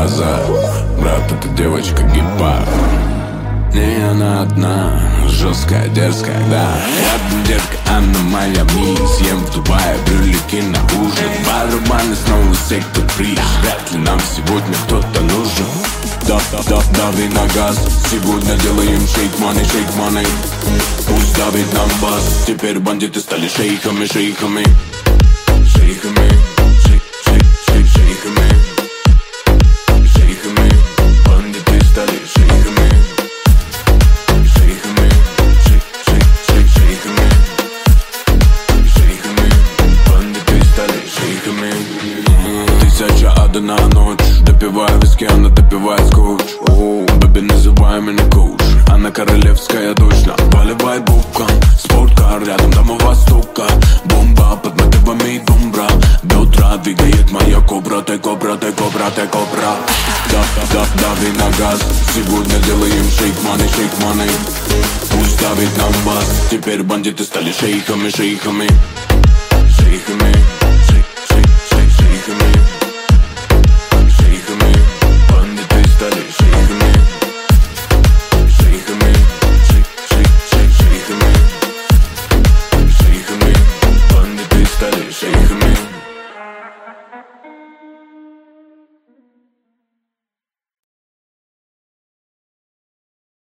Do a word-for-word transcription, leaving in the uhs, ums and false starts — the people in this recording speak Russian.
глаза. Брат, эта девочка гепард. Не она одна, жесткая, дерзкая, да. Рядом детка, она моя мисс. Ем в Дубае брюлики на ужин. Барабаны снова сектор приз. Вряд ли нам сегодня кто-то нужен. Да, да, да, дави на газ. Сегодня делаем шейк мани, шейк мани. Пусть давит нам бас. Теперь бандиты стали шейхами, шейхами. Шейхами, шейк, шейк, шейк, шейхами. Шейхами, бандиты стали шейхами. Шейхами, шейк, шейк, шейк, шейхами. Шейхами, бандиты стали шейхами. Тысяча одна ночь. Допивая виски, она допивает скотч. Оу, бэби, называй меня коуч. Она королевская дочь, наливает боком. Спорткар, рядом дома Востока. Бомба под мотивами бомбра. Бедра двигает моя кобра. Ты кобра, ты кобра, ты кобра. Да, да, да, дави на газ. Сегодня делаем шейк мани, шейк мани. Пусть давит нам бас. Теперь бандиты стали шейхами, шейхами.